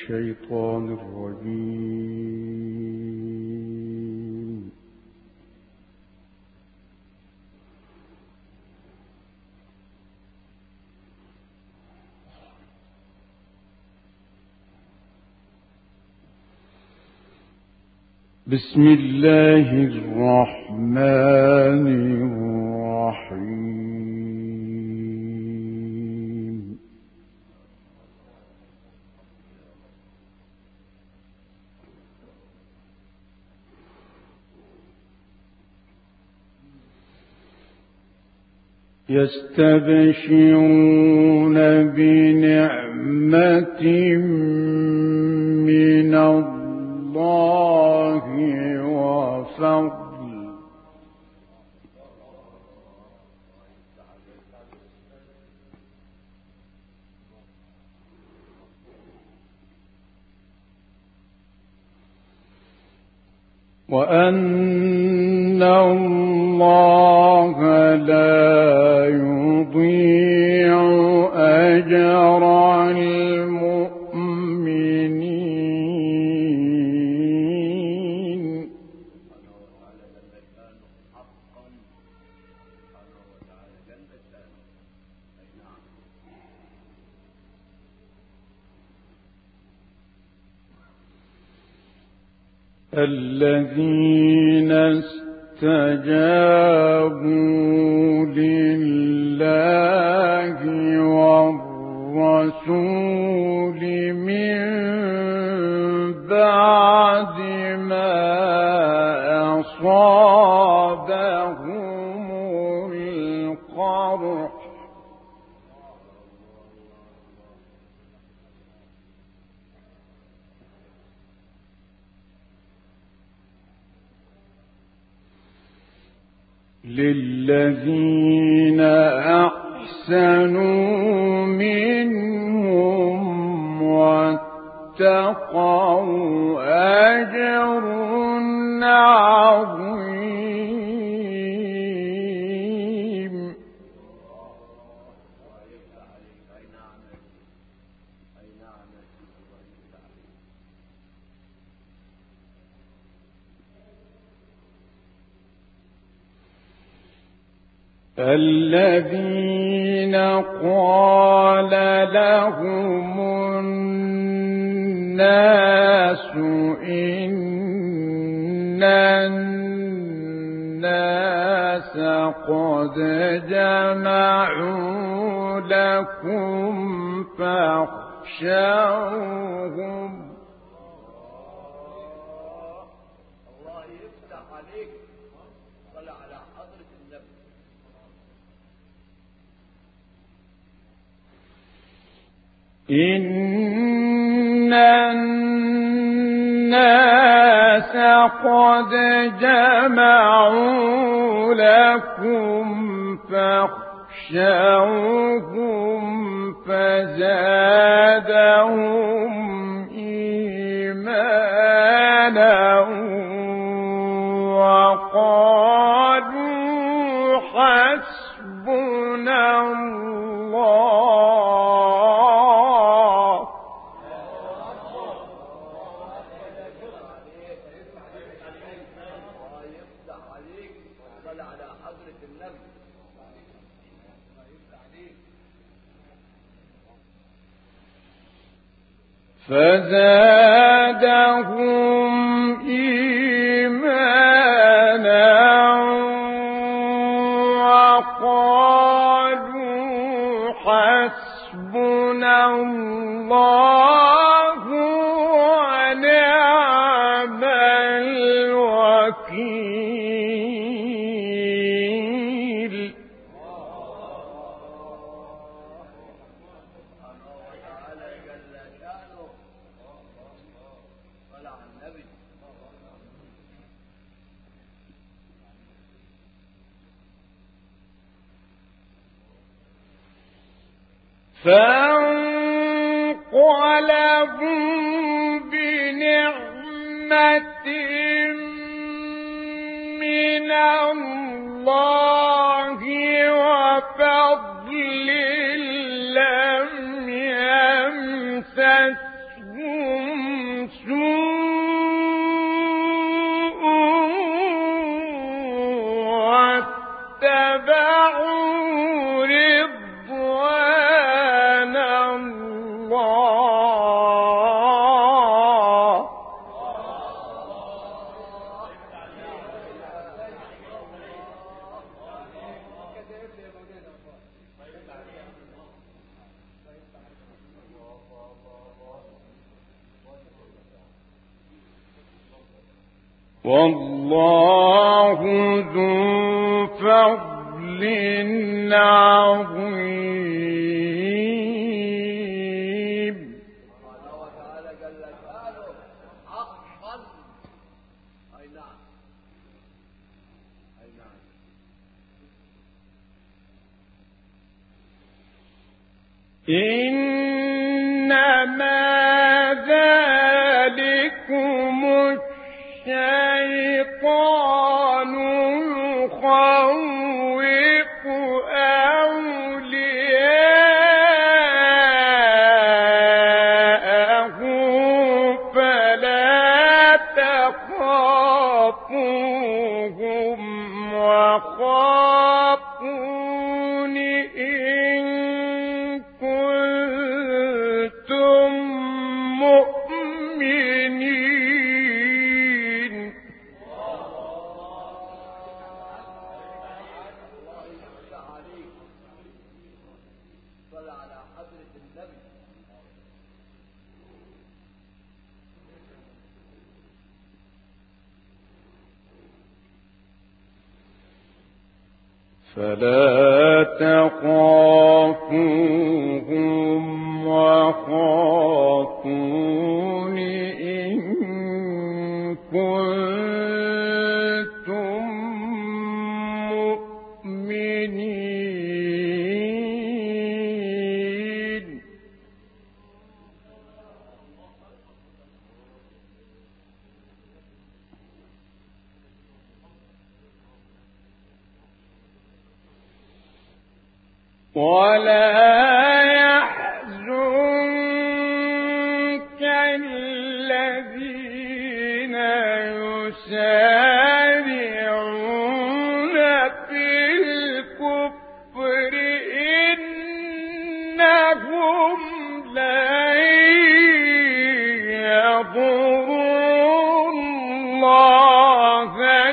الشيطان الرجيم. بسم الله الرحمن الرحيم. يستبشرون بنعمة من الله وفضل وأن الله لا يضيع أجر المؤمنين. الذين استجابوا لله والرسول من بعد ما أصابهم القرح للذين أحسنوا منهم واتقوا أجر عظيم. الذين قال لهم الناس إن الناس قد جمعوا لكم فاخشوهم إن الناس قد جمعوا لكم فاخشوهم فزادهم إيمانا وقالوا حسبنا الله. فزادهم إيمانا وقالوا حسبنا الله ونعم الوكيل. فانقلبوا بنعمة من الله وفضل لم يمسسهم الله. والله ذو فضل عظيم. إنما ذلكم الشيطان يخوف أولياءه فلا تخافوهم وخافون إن كنتم مؤمنين. فلا تخافوهم وخافون إن كنتم مؤمنين. ولا يحزنك الذين يسارعون في الكفر إنهم لن يضروا الله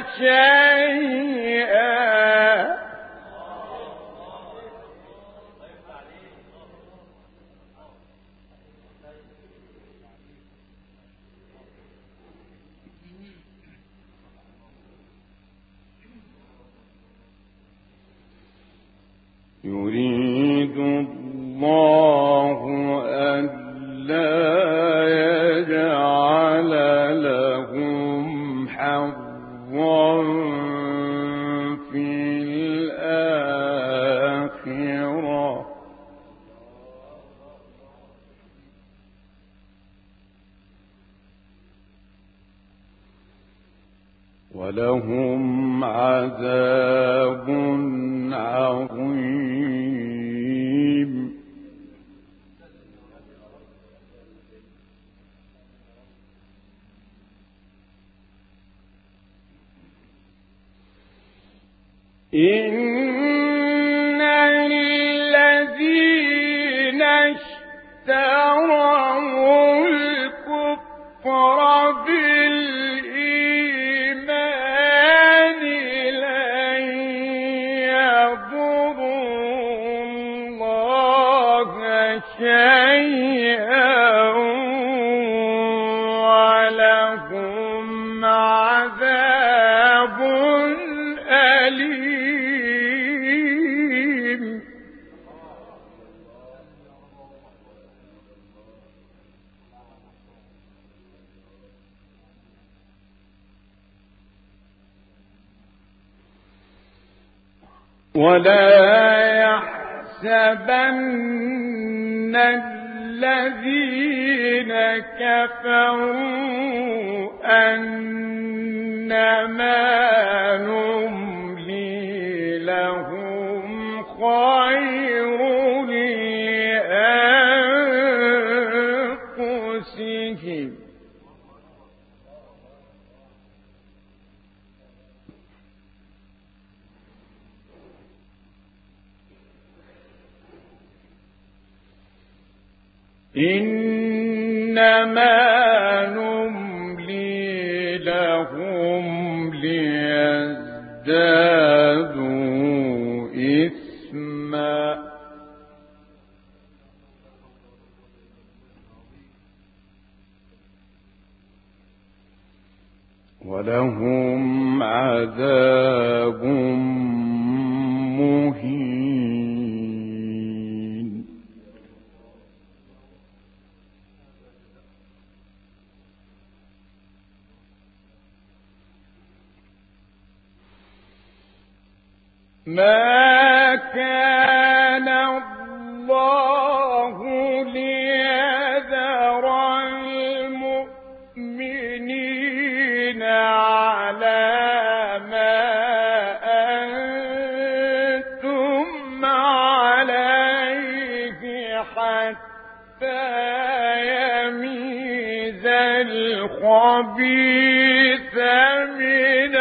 شيئا. يريد الله ألا يجعل لهم حظا في الآخرة. ولهم عذاب عظيم. إن الذين اشتروا الكفر بالإيمان لن يضروا الله شيئا ولهم عذاب أليم. ولا يحسبن الذين كفروا أنما نملي لهم خير لأنفسهم. إنما نملي لهم ليزدادوا إثما ولهم عذاب مهين. ما كان الله ليذر المؤمنين على ما أنتم عليه حتى يميز الخبيث من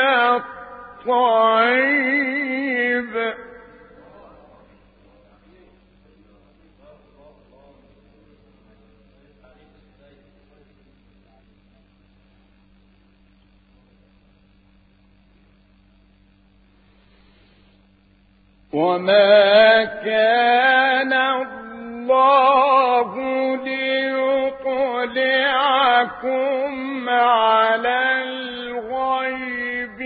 الطيب وما كان الله ليطلعكم على الغيب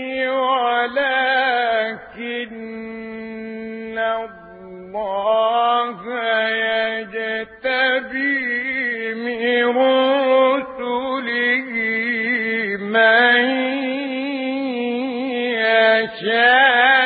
ولكن الله يجتبي من رسله من يشاء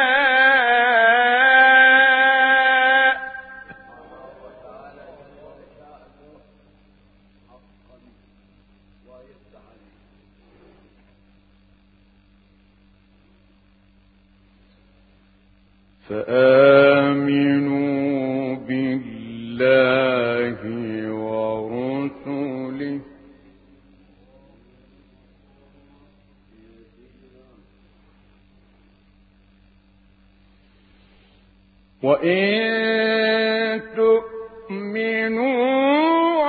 فآمنوا بالله ورسله وإن تؤمنوا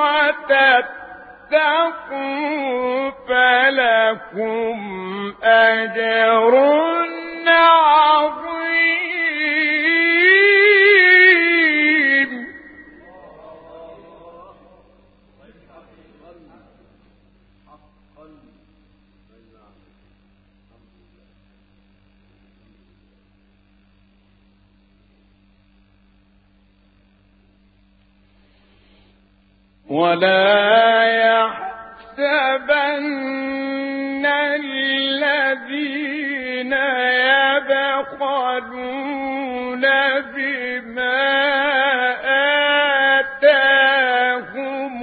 وتتقوا فلكم أجر عظيم. ولا يحسبن الذين يبخلون بما آتاهم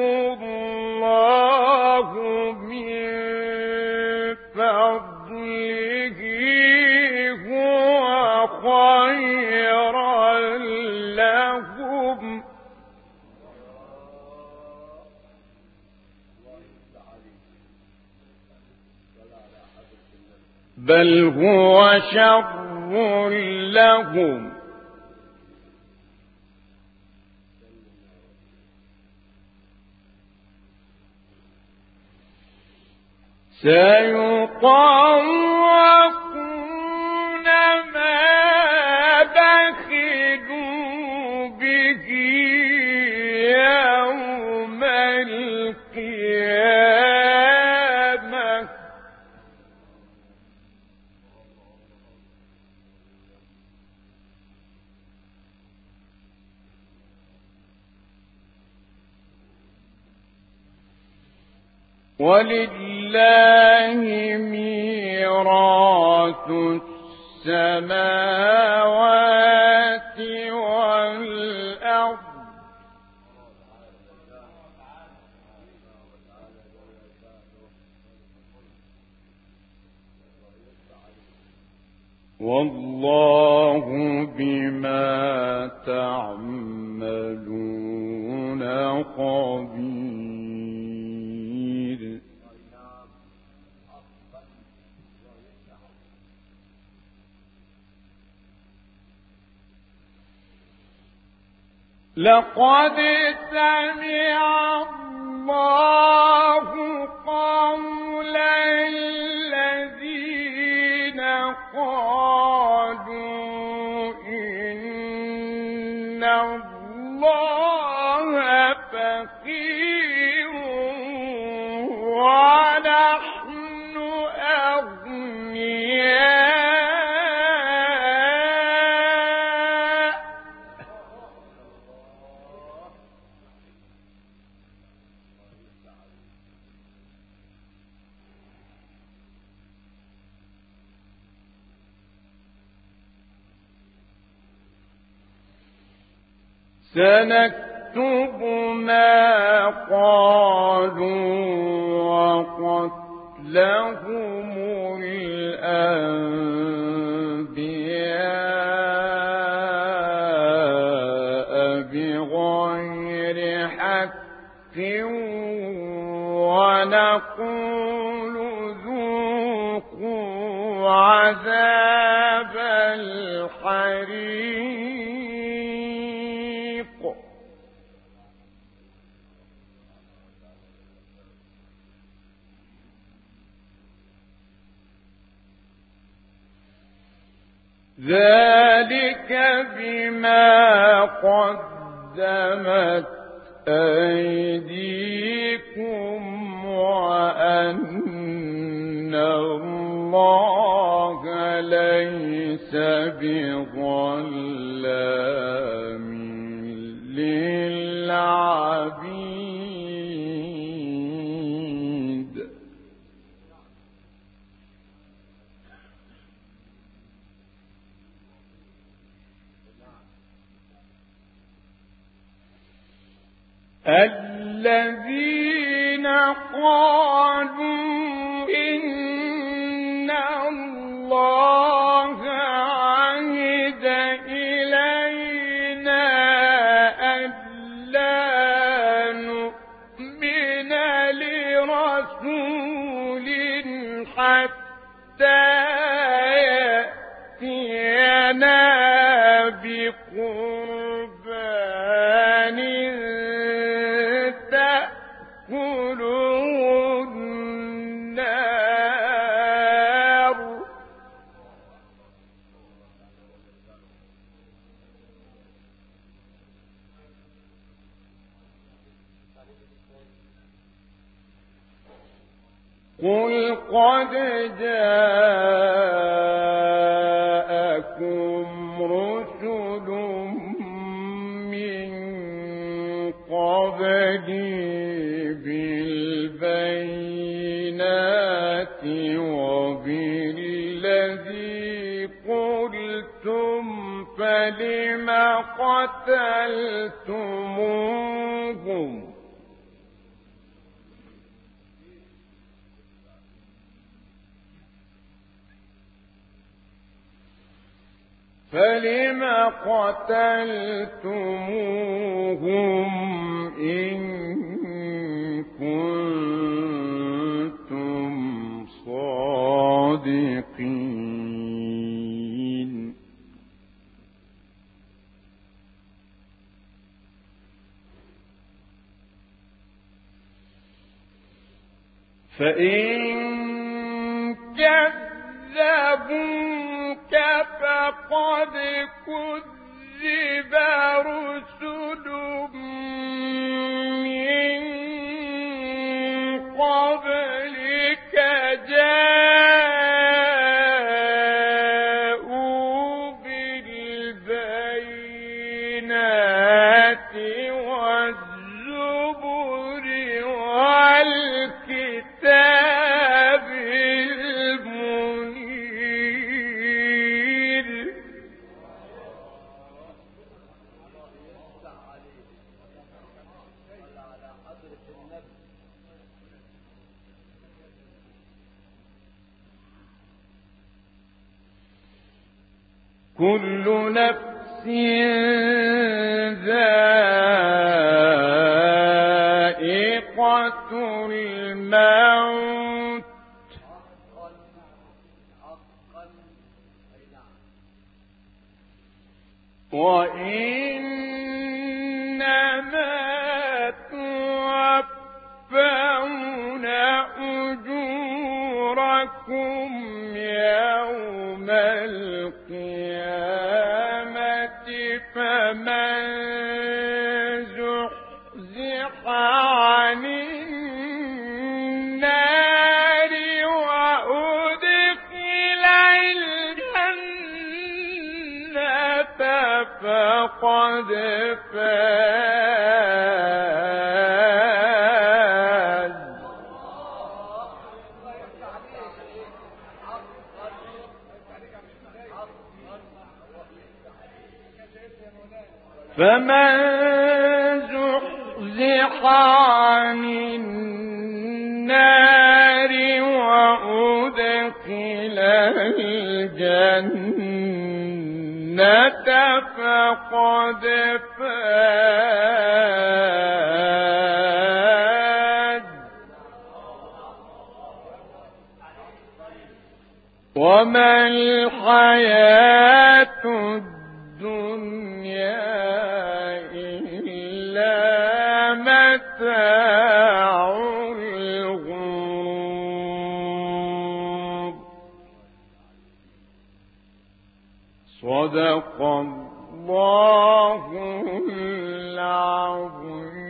الله من فضله هو خيرا لهم بل هو شر لهم سيطوقون ما بخلوا به يوم القيامة ولله ميراث السماوات والأرض والله بما تعملون خبير. لقد سمع سنكتب ما قالوا وقتلهم الأنبياء بغير حق ونقول ذوقوا عذاب الحريق. ذلك بما قدمت أيديكم وأن الله ليس بظلام للعبيد. الذين قالوا إن الله عهد إلينا ألا نؤمن لرسول حتى يأتينا بقربان تأكله النار. قل قد جاءكم رسل من قبلي بالبينات وبالذي قلتم فلم قتلتموهم إن كنتم صادقين. فإن كذبوك فقد كذب رسل من قبلك جاءوا بالبينات والزبر والكتاب المنير. كل نفس ذائقة الموت وإنما توفون أجوركم يوم القيامة فمن زحزح عن النار وأدخل الجنة فقد فاز. فمن زحزح عن النار وأدخل الجنة فقد فاز. وما الحياة الدنيا إلا متاع الغرور. صدق الله العظيم.